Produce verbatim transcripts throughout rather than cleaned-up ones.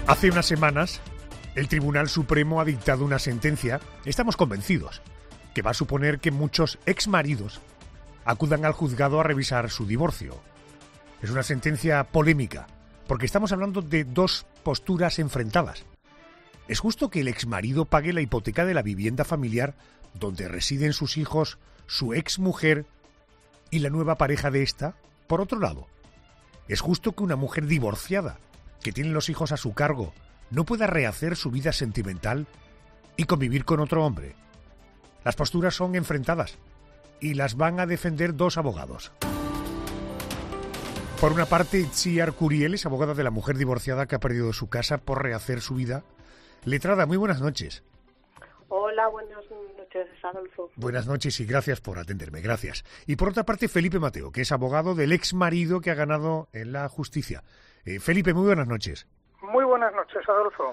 Hace unas semanas, el Tribunal Supremo ha dictado una sentencia, estamos convencidos, que va a suponer que muchos exmaridos acudan al juzgado a revisar su divorcio. Es una sentencia polémica, porque estamos hablando de dos posturas enfrentadas. ¿Es justo que el exmarido pague la hipoteca de la vivienda familiar donde residen sus hijos, su exmujer y la nueva pareja de esta? Por otro lado, ¿es justo que una mujer divorciada, que tiene los hijos a su cargo, no pueda rehacer su vida sentimental y convivir con otro hombre? Las posturas son enfrentadas y las van a defender dos abogados. Por una parte, Itziar Curiel es abogada de la mujer divorciada que ha perdido su casa por rehacer su vida. Letrada, muy buenas noches. Hola, buenas noches, Adolfo. Buenas noches y gracias por atenderme, gracias. Y por otra parte, Felipe Mateo, que es abogado del ex marido que ha ganado en la justicia. Eh, Felipe, muy buenas noches. Muy buenas noches, Adolfo.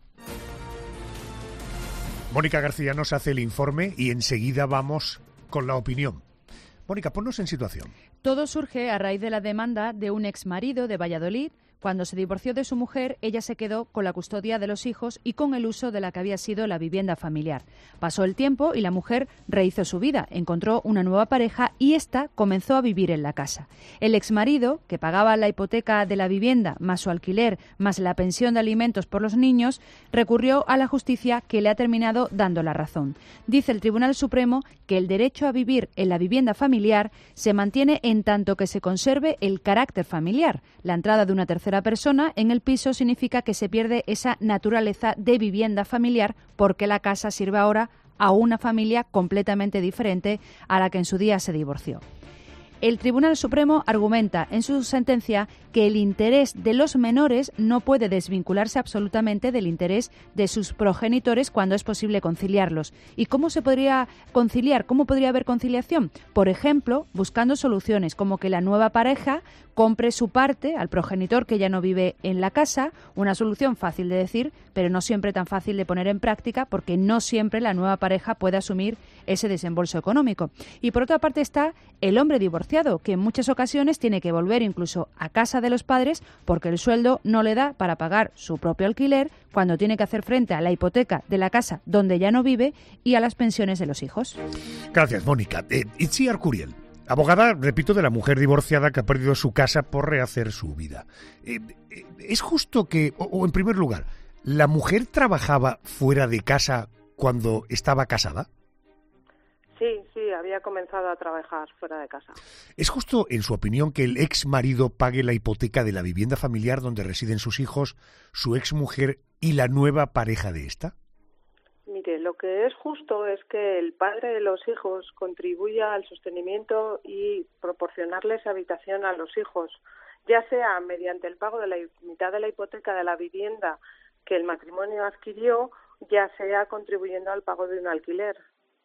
Mónica García nos hace el informe y enseguida vamos con la opinión. Mónica, ponnos en situación. Todo surge a raíz de la demanda de un exmarido de Valladolid. Cuando se divorció de su mujer, ella se quedó con la custodia de los hijos y con el uso de la que había sido la vivienda familiar. Pasó el tiempo y la mujer rehizo su vida, encontró una nueva pareja y ésta comenzó a vivir en la casa. El exmarido, que pagaba la hipoteca de la vivienda, más su alquiler, más la pensión de alimentos por los niños, recurrió a la justicia, que le ha terminado dando la razón. Dice el Tribunal Supremo que el derecho a vivir en la vivienda familiar se mantiene en tanto que se conserve el carácter familiar. La entrada de una tercera persona en el piso significa que se pierde esa naturaleza de vivienda familiar, porque la casa sirve ahora a una familia completamente diferente a la que en su día se divorció. El Tribunal Supremo argumenta en su sentencia que el interés de los menores no puede desvincularse absolutamente del interés de sus progenitores cuando es posible conciliarlos. ¿Y cómo se podría conciliar? ¿Cómo podría haber conciliación? Por ejemplo, buscando soluciones como que la nueva pareja compre su parte al progenitor que ya no vive en la casa, una solución fácil de decir, pero no siempre tan fácil de poner en práctica, porque no siempre la nueva pareja puede asumir ese desembolso económico. Y por otra parte está el hombre divorciado, que en muchas ocasiones tiene que volver incluso a casa de los padres porque el sueldo no le da para pagar su propio alquiler, cuando tiene que hacer frente a la hipoteca de la casa donde ya no vive y a las pensiones de los hijos. Gracias, Mónica. Eh, Itziar Curiel, abogada, repito, de la mujer divorciada que ha perdido su casa por rehacer su vida. Eh, eh, ¿Es justo que, o, o en primer lugar, la mujer trabajaba fuera de casa cuando estaba casada? Sí, sí, había comenzado a trabajar fuera de casa. ¿Es justo, en su opinión, que el ex marido pague la hipoteca de la vivienda familiar donde residen sus hijos, su ex mujer y la nueva pareja de esta? Mire, lo que es justo es que el padre de los hijos contribuya al sostenimiento y proporcionarles habitación a los hijos, ya sea mediante el pago de la mitad de la hipoteca de la vivienda que el matrimonio adquirió, ya sea contribuyendo al pago de un alquiler.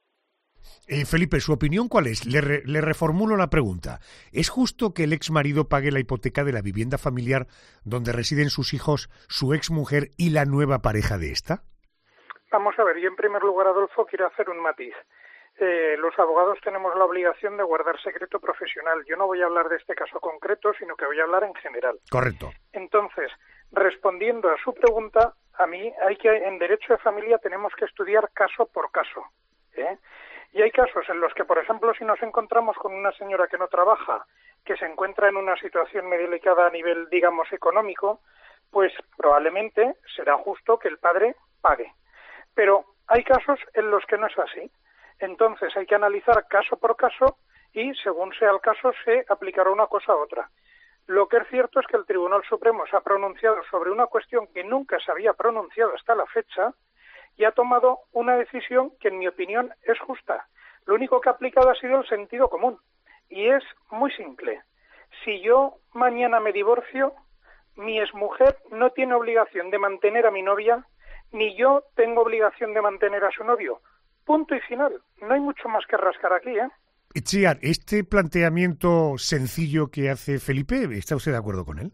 Eh, Felipe, ¿su opinión cuál es? Le, re, le reformulo la pregunta. ¿Es justo que el ex marido pague la hipoteca de la vivienda familiar donde residen sus hijos, su ex mujer y la nueva pareja de esta? Vamos a ver, yo en primer lugar, Adolfo, quiero hacer un matiz. Eh, los abogados tenemos la obligación de guardar secreto profesional. Yo no voy a hablar de este caso concreto, sino que voy a hablar en general. Correcto. Entonces, respondiendo a su pregunta, a mí hay que, en derecho de familia tenemos que estudiar caso por caso, ¿eh? Y hay casos en los que, por ejemplo, si nos encontramos con una señora que no trabaja, que se encuentra en una situación muy delicada a nivel, digamos, económico, pues probablemente será justo que el padre pague. Pero hay casos en los que no es así. Entonces hay que analizar caso por caso y, según sea el caso, se aplicará una cosa a otra. Lo que es cierto es que el Tribunal Supremo se ha pronunciado sobre una cuestión que nunca se había pronunciado hasta la fecha, y ha tomado una decisión que, en mi opinión, es justa. Lo único que ha aplicado ha sido el sentido común. Y es muy simple. Si yo mañana me divorcio, mi exmujer no tiene obligación de mantener a mi novia, ni yo tengo obligación de mantener a su novio. Punto y final. No hay mucho más que rascar aquí, ¿eh? Itziar, este planteamiento sencillo que hace Felipe, ¿está usted de acuerdo con él?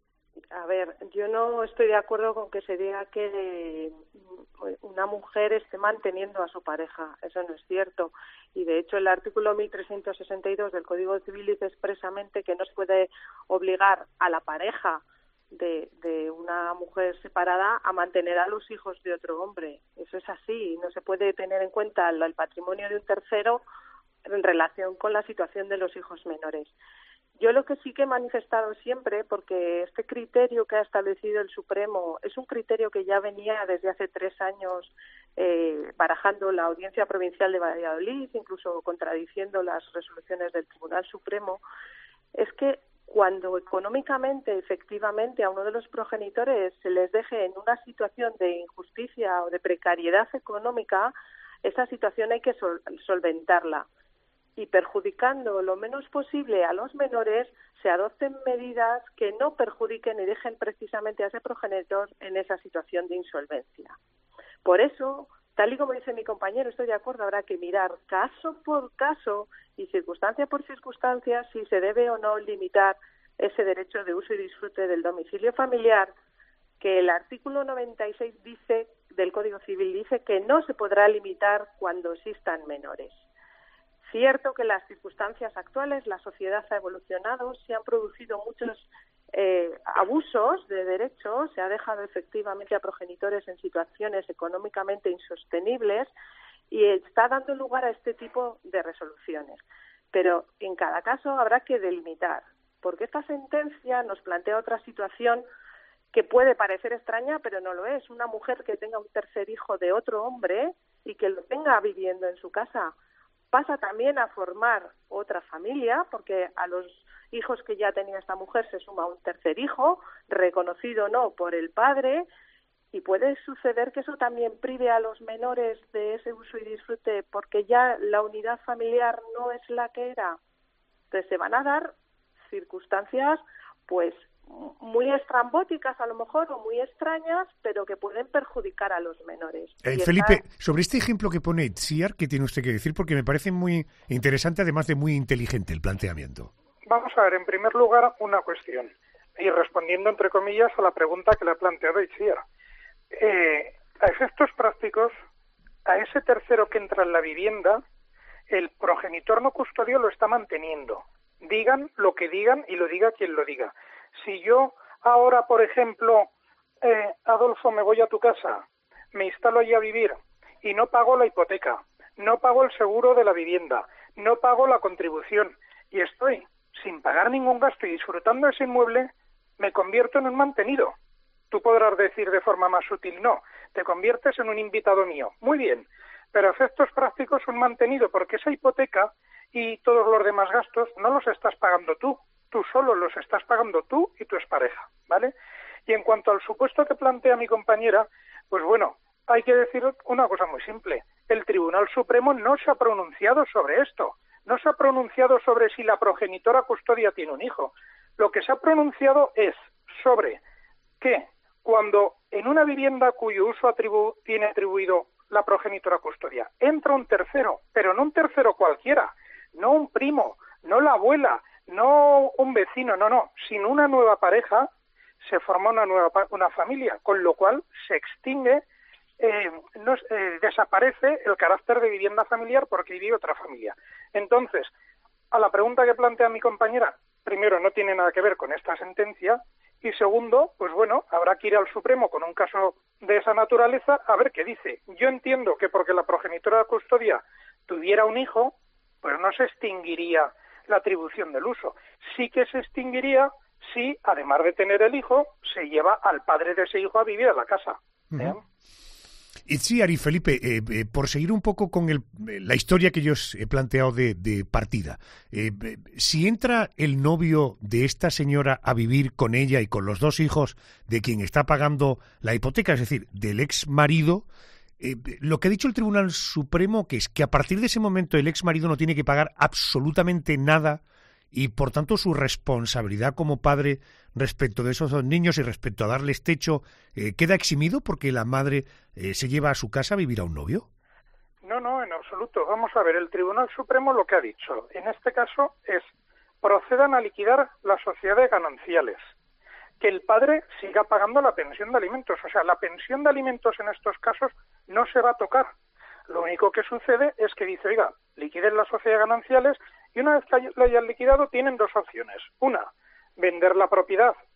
A ver, yo no estoy de acuerdo con que se diga que una mujer esté manteniendo a su pareja. Eso no es cierto. Y de hecho el artículo mil trescientos sesenta y dos del Código Civil dice expresamente que no se puede obligar a la pareja de, de una mujer separada a mantener a los hijos de otro hombre. Eso es así, no se puede tener en cuenta el, el patrimonio de un tercero en relación con la situación de los hijos menores. Yo lo que sí que he manifestado siempre, porque este criterio que ha establecido el Supremo es un criterio que ya venía desde hace tres años eh, barajando la Audiencia Provincial de Valladolid, incluso contradiciendo las resoluciones del Tribunal Supremo, es que cuando económicamente, efectivamente, a uno de los progenitores se les deje en una situación de injusticia o de precariedad económica, esa situación hay que sol- solventarla. Y perjudicando lo menos posible a los menores, se adopten medidas que no perjudiquen y dejen precisamente a ese progenitor en esa situación de insolvencia. Por eso, tal y como dice mi compañero, estoy de acuerdo, habrá que mirar caso por caso y circunstancia por circunstancia si se debe o no limitar ese derecho de uso y disfrute del domicilio familiar, que el artículo noventa y seis dice del Código Civil dice que no se podrá limitar cuando existan menores. Cierto que en las circunstancias actuales la sociedad ha evolucionado, se han producido muchos eh, abusos de derechos, se ha dejado efectivamente a progenitores en situaciones económicamente insostenibles y está dando lugar a este tipo de resoluciones. Pero en cada caso habrá que delimitar, porque esta sentencia nos plantea otra situación que puede parecer extraña, pero no lo es. Una mujer que tenga un tercer hijo de otro hombre y que lo tenga viviendo en su casa, pasa también a formar otra familia, porque a los hijos que ya tenía esta mujer se suma un tercer hijo, reconocido o no por el padre, y puede suceder que eso también prive a los menores de ese uso y disfrute, porque ya la unidad familiar no es la que era. Entonces se van a dar circunstancias, pues, muy estrambóticas a lo mejor o muy extrañas, pero que pueden perjudicar a los menores. Eh, y Felipe, está... sobre este ejemplo que pone Itziar, ¿qué tiene usted que decir? Porque me parece muy interesante, además de muy inteligente el planteamiento. Vamos a ver, en primer lugar, una cuestión, y respondiendo entre comillas a la pregunta que le ha planteado Itziar. Eh, a efectos prácticos, a ese tercero que entra en la vivienda, el progenitor no custodio lo está manteniendo. Digan lo que digan y lo diga quien lo diga. Si yo ahora, por ejemplo, eh, Adolfo, me voy a tu casa, me instalo allí a vivir y no pago la hipoteca, no pago el seguro de la vivienda, no pago la contribución y estoy sin pagar ningún gasto y disfrutando ese inmueble, me convierto en un mantenido. Tú podrás decir de forma más sutil, no, te conviertes en un invitado mío. Muy bien, pero a efectos prácticos un mantenido, porque esa hipoteca y todos los demás gastos no los estás pagando tú. Tú solo los estás pagando tú y tu expareja, ¿vale? Y en cuanto al supuesto que plantea mi compañera, pues bueno, hay que decir una cosa muy simple. El Tribunal Supremo no se ha pronunciado sobre esto. No se ha pronunciado sobre si la progenitora custodia tiene un hijo. Lo que se ha pronunciado es sobre que cuando en una vivienda cuyo uso atribu- tiene atribuido la progenitora custodia, entra un tercero, pero no un tercero cualquiera, no un primo, no la abuela, no un vecino, no, no, sino una nueva pareja, se forma una nueva una familia, con lo cual se extingue, eh, no, eh, desaparece el carácter de vivienda familiar porque vive otra familia. Entonces, a la pregunta que plantea mi compañera, primero, no tiene nada que ver con esta sentencia, y segundo, pues bueno, habrá que ir al Supremo con un caso de esa naturaleza a ver qué dice. Yo entiendo que porque la progenitora de custodia tuviera un hijo, pues no se extinguiría la atribución del uso. Sí que se extinguiría si, además de tener el hijo, se lleva al padre de ese hijo a vivir a la casa. ¿Eh? Uh-huh. Itziar y Felipe, eh, eh, por seguir un poco con el, la historia que yo os he planteado de, de partida, eh, si entra el novio de esta señora a vivir con ella y con los dos hijos de quien está pagando la hipoteca, es decir, del ex marido, eh, lo que ha dicho el Tribunal Supremo, que es que a partir de ese momento el ex marido no tiene que pagar absolutamente nada y por tanto su responsabilidad como padre respecto de esos dos niños y respecto a darles techo eh, queda eximido porque la madre eh, se lleva a su casa a vivir a un novio. No, no, en absoluto. Vamos a ver, el Tribunal Supremo lo que ha dicho en este caso es procedan a liquidar las sociedades gananciales, que el padre siga pagando la pensión de alimentos. O sea, la pensión de alimentos en estos casos no se va a tocar. Lo único que sucede es que dice, oiga, liquiden las sociedades gananciales y una vez que lo hayan liquidado tienen dos opciones. Una, vender la propiedad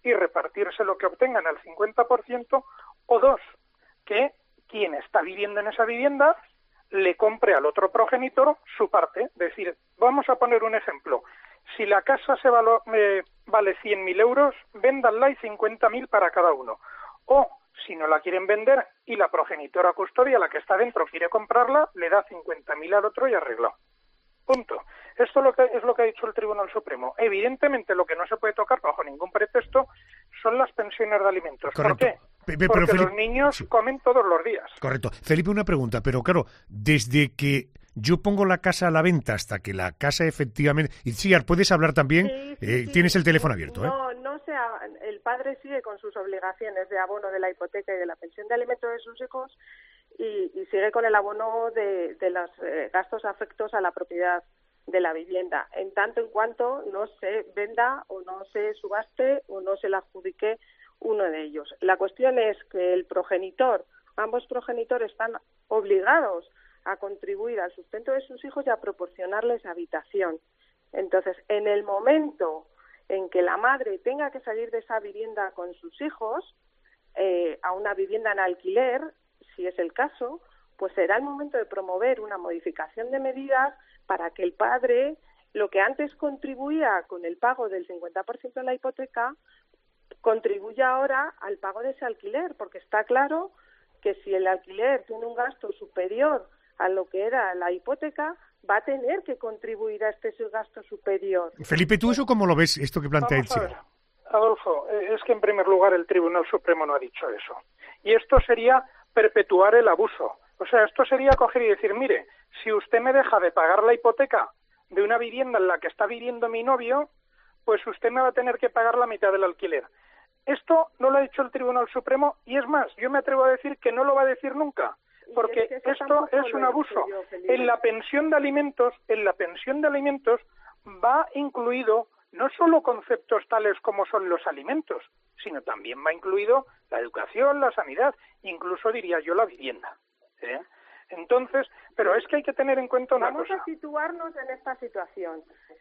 y repartirse lo que obtengan al cincuenta por ciento, o dos, que quien está viviendo en esa vivienda le compre al otro progenitor su parte. Es decir, vamos a poner un ejemplo. Si la casa se valo, eh, vale cien mil euros, véndanla y cincuenta mil para cada uno. O, si no la quieren vender y la progenitora custodia, la que está dentro, quiere comprarla, le da cincuenta mil al otro y arreglado. Punto. Esto lo que, es lo que ha dicho el Tribunal Supremo. Evidentemente, lo que no se puede tocar bajo ningún pretexto son las pensiones de alimentos. Correcto. ¿Por qué? Pe- Porque Felipe, los niños sí. comen todos los días. Correcto. Felipe, una pregunta, pero claro, desde que yo pongo la casa a la venta hasta que la casa efectivamente... Y Siar, puedes hablar también, Sí, sí, eh, sí. tienes el teléfono abierto. ¿eh? No, no sea, el padre sigue con sus obligaciones de abono de la hipoteca y de la pensión de alimentos de sus hijos y, y sigue con el abono de, de los eh, gastos afectos a la propiedad de la vivienda, en tanto en cuanto no se venda o no se subaste o no se la adjudique uno de ellos. La cuestión es que el progenitor, ambos progenitores están obligados a contribuir al sustento de sus hijos y a proporcionarles habitación. Entonces, en el momento en que la madre tenga que salir de esa vivienda con sus hijos eh, a una vivienda en alquiler, si es el caso, pues será el momento de promover una modificación de medidas para que el padre, lo que antes contribuía con el pago del cincuenta por ciento de la hipoteca, contribuya ahora al pago de ese alquiler, porque está claro que si el alquiler tiene un gasto superior a lo que era la hipoteca, va a tener que contribuir a este gasto superior. Felipe, ¿tú eso cómo lo ves, esto que plantea el Vamos a ver, Siar? Adolfo, eh, es que en primer lugar el Tribunal Supremo no ha dicho eso. Y esto sería perpetuar el abuso. O sea, esto sería coger y decir, mire, si usted me deja de pagar la hipoteca de una vivienda en la que está viviendo mi novio, pues usted me va a tener que pagar la mitad del alquiler. Esto no lo ha dicho el Tribunal Supremo y es más, yo me atrevo a decir que no lo va a decir nunca, porque es que eso esto es un abuso. Yo, en la pensión de alimentos, en la pensión de alimentos va incluido no solo conceptos tales como son los alimentos, sino también va incluido la educación, la sanidad, incluso diría yo la vivienda. ¿eh? Entonces, pero es que hay que tener en cuenta una Vamos cosa. a situarnos en esta situación.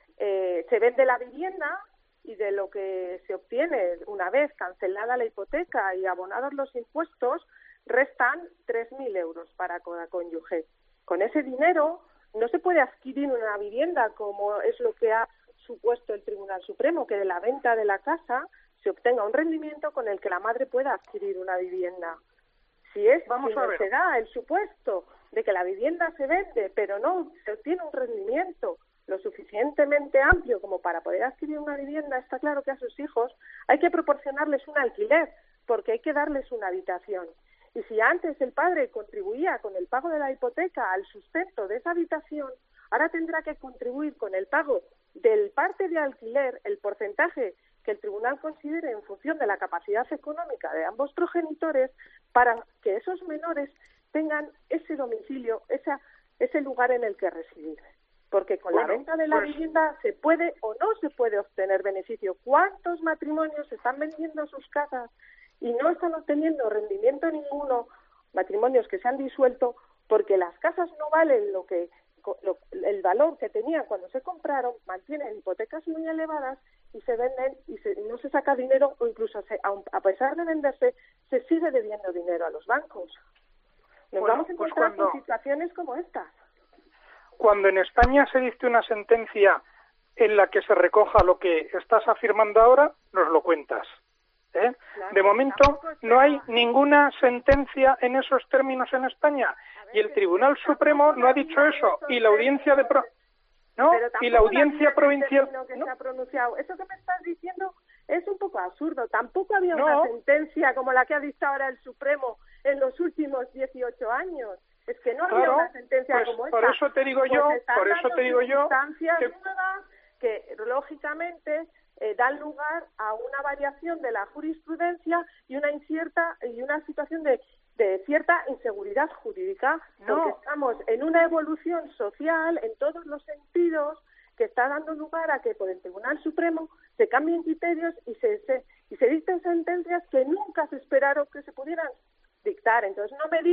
Eh, se vende la vivienda y de lo que se obtiene una vez cancelada la hipoteca y abonados los impuestos, restan tres mil euros para cada cónyuge. Con ese dinero no se puede adquirir una vivienda como es lo que ha supuesto el Tribunal Supremo, que de la venta de la casa se obtenga un rendimiento con el que la madre pueda adquirir una vivienda. Si es, Vamos si a no ver. se da el supuesto de que la vivienda se vende, pero no se obtiene un rendimiento lo suficientemente amplio como para poder adquirir una vivienda, está claro que a sus hijos hay que proporcionarles un alquiler, porque hay que darles una habitación. Y si antes el padre contribuía con el pago de la hipoteca al sustento de esa habitación, ahora tendrá que contribuir con el pago del parte de alquiler, el porcentaje que el tribunal considere en función de la capacidad económica de ambos progenitores, para que esos menores tengan ese domicilio, esa, ese lugar en el que residir. Porque con Bueno, la venta de la pues... vivienda se puede o no se puede obtener beneficio. ¿Cuántos matrimonios están vendiendo sus casas y no están obteniendo rendimiento ninguno? Matrimonios que se han disuelto porque las casas no valen lo que lo, el valor que tenían cuando se compraron, mantienen hipotecas muy elevadas y se venden y se, no se saca dinero, o incluso se, a pesar de venderse se sigue debiendo dinero a los bancos. Nos bueno, vamos a pues encontrar cuando... con situaciones como estas. Cuando en España se dicte una sentencia en la que se recoja lo que estás afirmando ahora, nos lo cuentas. ¿eh? Claro, de momento no hay ninguna sentencia en esos términos en España y el Tribunal Supremo no ha dicho eso y la audiencia de pro... ¿no? y la audiencia provincial que ¿no? se ha pronunciado. Eso que me estás diciendo es un poco absurdo. Tampoco había no. una sentencia como la que ha dictado ahora el Supremo en los últimos dieciocho años. Es que no había claro, una sentencia pues como esta. Por eso te digo pues yo, están por eso te digo yo que... que... nuevas que lógicamente eh, dan lugar a una variación de la jurisprudencia y una incierta y una situación de, de cierta inseguridad jurídica, no. porque estamos en una evolución social en todos los sentidos que está dando lugar a que por el Tribunal Supremo se cambien criterios y se, se y se dicten sentencias que nunca se esperaron que se pudieran dictar. Entonces no me digas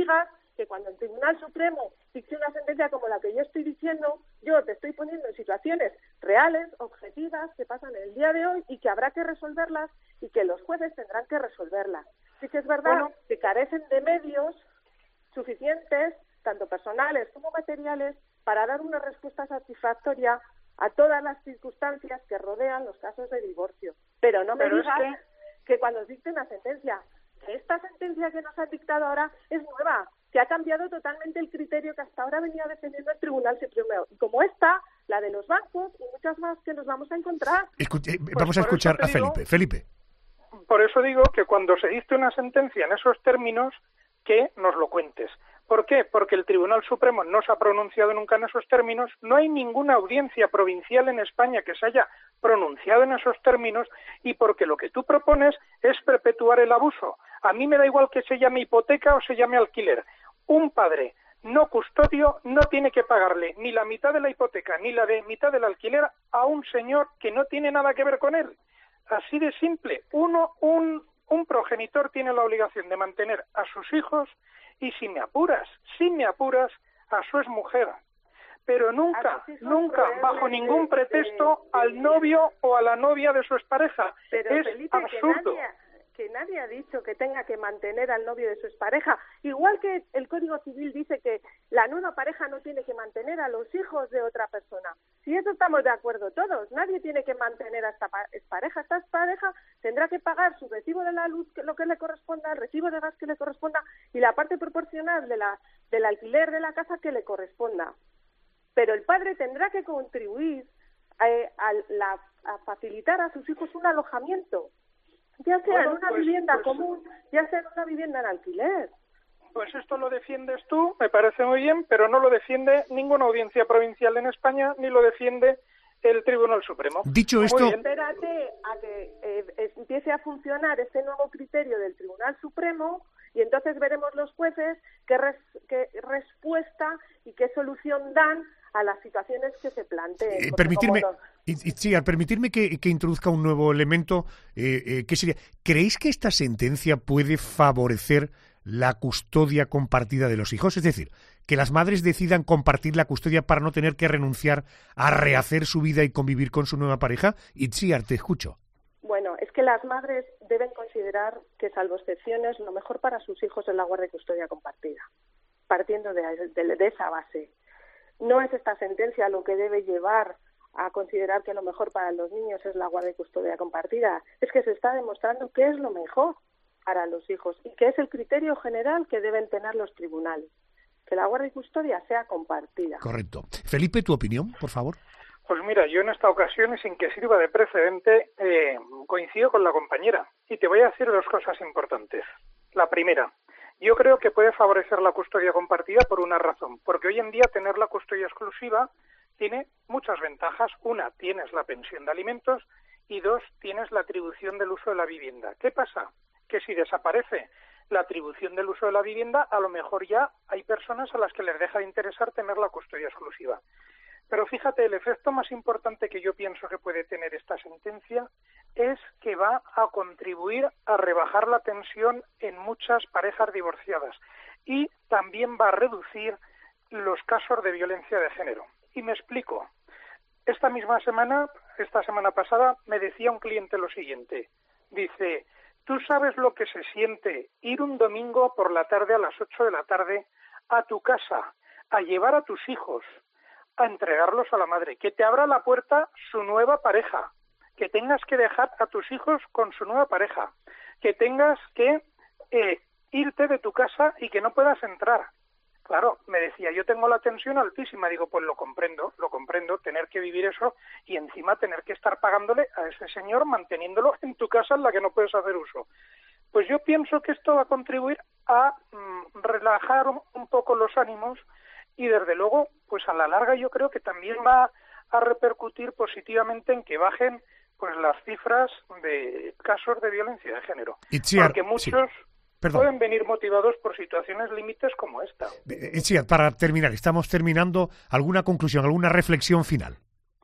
que cuando el Tribunal Supremo dicte una sentencia como la que yo estoy diciendo, yo te estoy poniendo en situaciones reales, objetivas, que pasan el día de hoy y que habrá que resolverlas y que los jueces tendrán que resolverlas. Sí que es verdad bueno, que carecen de medios suficientes, tanto personales como materiales, para dar una respuesta satisfactoria a todas las circunstancias que rodean los casos de divorcio. Pero no me Pero digas es que... que cuando dicte una sentencia, que esta sentencia que nos han dictado ahora es nueva, que ha cambiado totalmente el criterio que hasta ahora venía defendiendo el Tribunal Supremo. Y como esta, la de los bancos y muchas más que nos vamos a encontrar. Escuche, pues vamos a escuchar a digo, Felipe. Felipe. Por eso digo que cuando se dicte una sentencia en esos términos, que nos lo cuentes. ¿Por qué? Porque el Tribunal Supremo no se ha pronunciado nunca en esos términos, no hay ninguna audiencia provincial en España que se haya pronunciado en esos términos y porque lo que tú propones es perpetuar el abuso. A mí me da igual que se llame hipoteca o se llame alquiler. Un padre no custodio no tiene que pagarle ni la mitad de la hipoteca ni la de mitad del alquiler a un señor que no tiene nada que ver con él. Así de simple. Uno, un, un progenitor tiene la obligación de mantener a sus hijos y si me apuras, si me apuras, a su exmujer. Pero nunca, nunca, bajo ningún pretexto, al novio o a la novia de su expareja. Pero, es Felipe, absurdo. Que nadie, que nadie ha dicho que tenga que mantener al novio de su expareja. Igual que el Código Civil dice que la nueva pareja no tiene que mantener a los hijos de otra persona. Si eso estamos de acuerdo todos. Nadie tiene que mantener a esta expareja. Esta expareja tendrá que pagar su recibo de la luz, lo que le corresponda, el recibo de gas que le corresponda y la parte proporcional de la del alquiler de la casa que le corresponda. Pero el padre tendrá que contribuir a, a, la, a facilitar a sus hijos un alojamiento, ya sea bueno, en una pues, vivienda pues, común, ya sea en una vivienda en alquiler. Pues esto lo defiendes tú, me parece muy bien, pero no lo defiende ninguna audiencia provincial en España, ni lo defiende el Tribunal Supremo. Dicho muy esto... bien. Espérate a que eh, empiece a funcionar este nuevo criterio del Tribunal Supremo y entonces veremos los jueces qué, res, qué respuesta y qué solución dan a las situaciones que se planteen. Eh, permitirme, no... y, y, sí, al permitirme que, que introduzca un nuevo elemento, eh, eh, ¿qué sería? ¿Creéis que esta sentencia puede favorecer la custodia compartida de los hijos? Es decir, que las madres decidan compartir la custodia para no tener que renunciar a rehacer su vida y convivir con su nueva pareja. Itziar, te escucho. Bueno, es que las madres deben considerar que, salvo excepciones, lo mejor para sus hijos es la guardia y custodia compartida, partiendo de, de, de esa base. No es esta sentencia lo que debe llevar a considerar que lo mejor para los niños es la guardia y custodia compartida. Es que se está demostrando que es lo mejor para los hijos y que es el criterio general que deben tener los tribunales, que la guardia y custodia sea compartida. Correcto. Felipe, ¿tu opinión, por favor? Pues mira, yo en esta ocasión, y sin que sirva de precedente, eh, coincido con la compañera y te voy a decir dos cosas importantes. La primera, yo creo que puede favorecer la custodia compartida por una razón, porque hoy en día tener la custodia exclusiva tiene muchas ventajas. Una, tienes la pensión de alimentos y dos, tienes la atribución del uso de la vivienda. ¿Qué pasa? Que si desaparece la atribución del uso de la vivienda, a lo mejor ya hay personas a las que les deja de interesar tener la custodia exclusiva. Pero fíjate, el efecto más importante que yo pienso que puede tener esta sentencia es que va a contribuir a rebajar la tensión en muchas parejas divorciadas y también va a reducir los casos de violencia de género. Y me explico. Esta misma semana, esta semana pasada, me decía un cliente lo siguiente. Dice, ¿tú sabes lo que se siente ir un domingo por la tarde a las ocho de la tarde a tu casa, a llevar a tus hijos, a entregarlos a la madre, que te abra la puerta su nueva pareja, que tengas que dejar a tus hijos con su nueva pareja, que tengas que eh, irte de tu casa y que no puedas entrar? Claro, me decía, yo tengo la tensión altísima. Digo, pues lo comprendo, lo comprendo, tener que vivir eso y encima tener que estar pagándole a ese señor manteniéndolo en tu casa en la que no puedes hacer uso. Pues yo pienso que esto va a contribuir a mm, relajar un, un poco los ánimos y desde luego, pues a la larga yo creo que también va a repercutir positivamente en que bajen pues las cifras de casos de violencia de género. Itziar, porque muchos sí. pueden venir motivados por situaciones límites como esta. Itziar, para terminar, estamos terminando, ¿alguna conclusión, alguna reflexión final?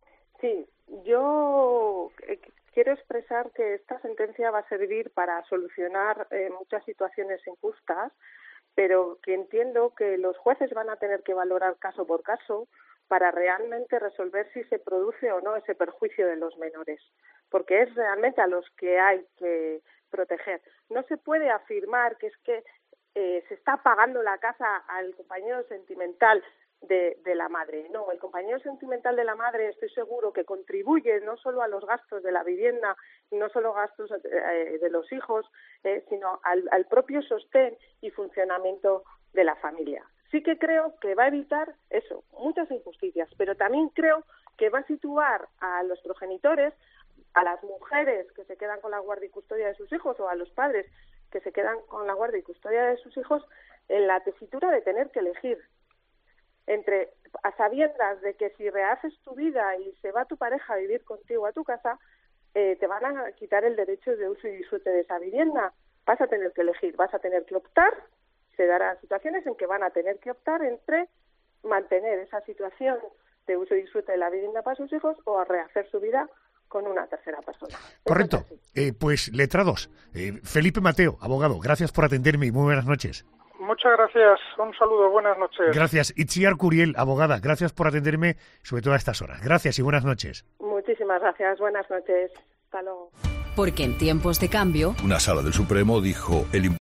Sí, yo quiero expresar que esta sentencia va a servir para solucionar eh, muchas situaciones injustas pero que entiendo que los jueces van a tener que valorar caso por caso para realmente resolver si se produce o no ese perjuicio de los menores, porque es realmente a los que hay que proteger. No se puede afirmar que es que eh, se está pagando la casa al compañero sentimental de, de la madre. No, el compañero sentimental de la madre estoy seguro que contribuye no solo a los gastos de la vivienda, no solo gastos eh, de los hijos, eh, sino al, al propio sostén y funcionamiento de la familia. Sí que creo que va a evitar eso, muchas injusticias, pero también creo que va a situar a los progenitores, a las mujeres que se quedan con la guardia y custodia de sus hijos o a los padres que se quedan con la guardia y custodia de sus hijos en la tesitura de tener que elegir entre, a sabiendas de que si rehaces tu vida y se va tu pareja a vivir contigo a tu casa, eh, te van a quitar el derecho de uso y disfrute de esa vivienda. Vas a tener que elegir, vas a tener que optar. Se darán situaciones en que van a tener que optar entre mantener esa situación de uso y disfrute de la vivienda para sus hijos o a rehacer su vida con una tercera persona. Correcto. Eh, pues, letrados. Eh, Felipe Mateo, abogado, gracias por atenderme y muy buenas noches. Muchas gracias. Un saludo. Buenas noches. Gracias. Itziar Curiel, abogada, gracias por atenderme, sobre todo a estas horas. Gracias y buenas noches. Muchísimas gracias. Buenas noches. Hasta luego. Porque en tiempos de cambio, una sala del Supremo dijo el